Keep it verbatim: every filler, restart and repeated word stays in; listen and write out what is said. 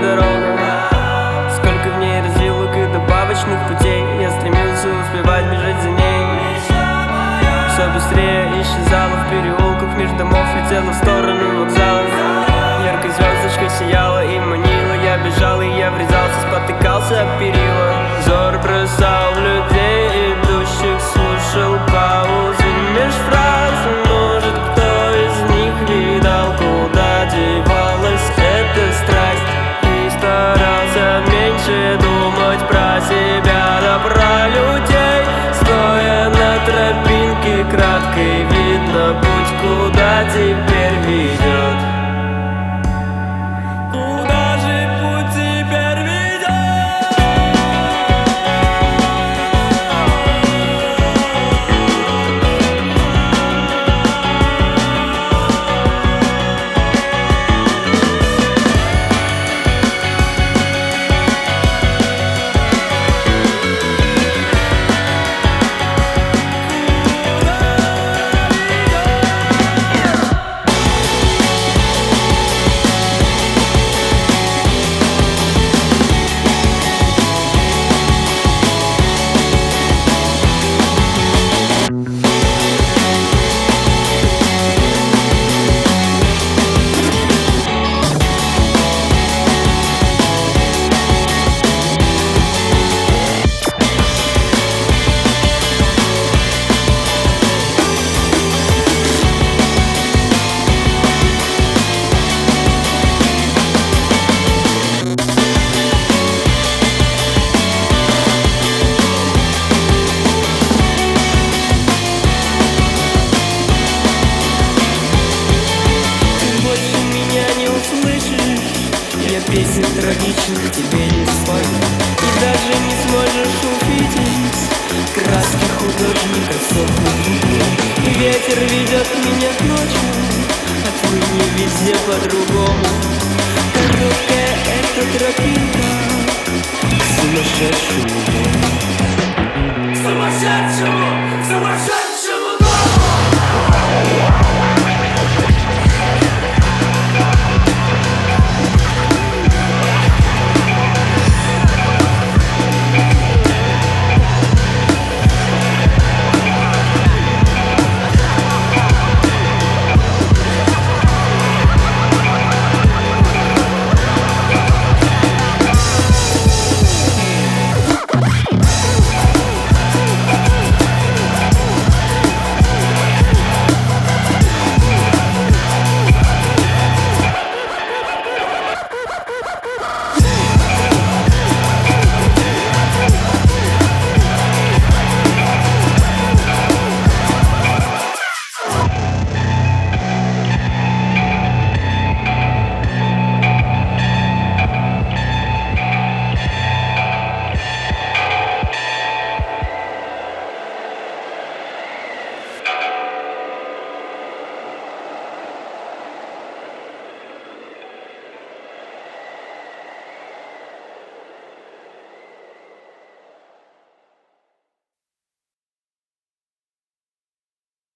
дорога. Сколько в ней развилок и добавочных путей. Я стремился успевать бежать за ней. Все быстрее исчезала в переулках, между домов летела в сторону вокзала. Яркой звездочкой сияла и манила. Я бежал и я врезался, спотыкался об перила. Взор бросал в людей идущих, слушал паузы меж фраз. Может, кто из них видал, куда девалась эта страсть, и старался меньше думать про себя, да про людей. Стоя на тропинке краткой, видно путь, куда теперь ведет. Куда же путь теперь ведет? Песен трагичных тебе не спою, и даже не сможешь увидеть краски художника сохнут. И ветер ведет меня к ночи, отныне везде по-другому. Короткая эта тропинка к сумасшедшему дому. Сумасшедшему, сумасшедшему!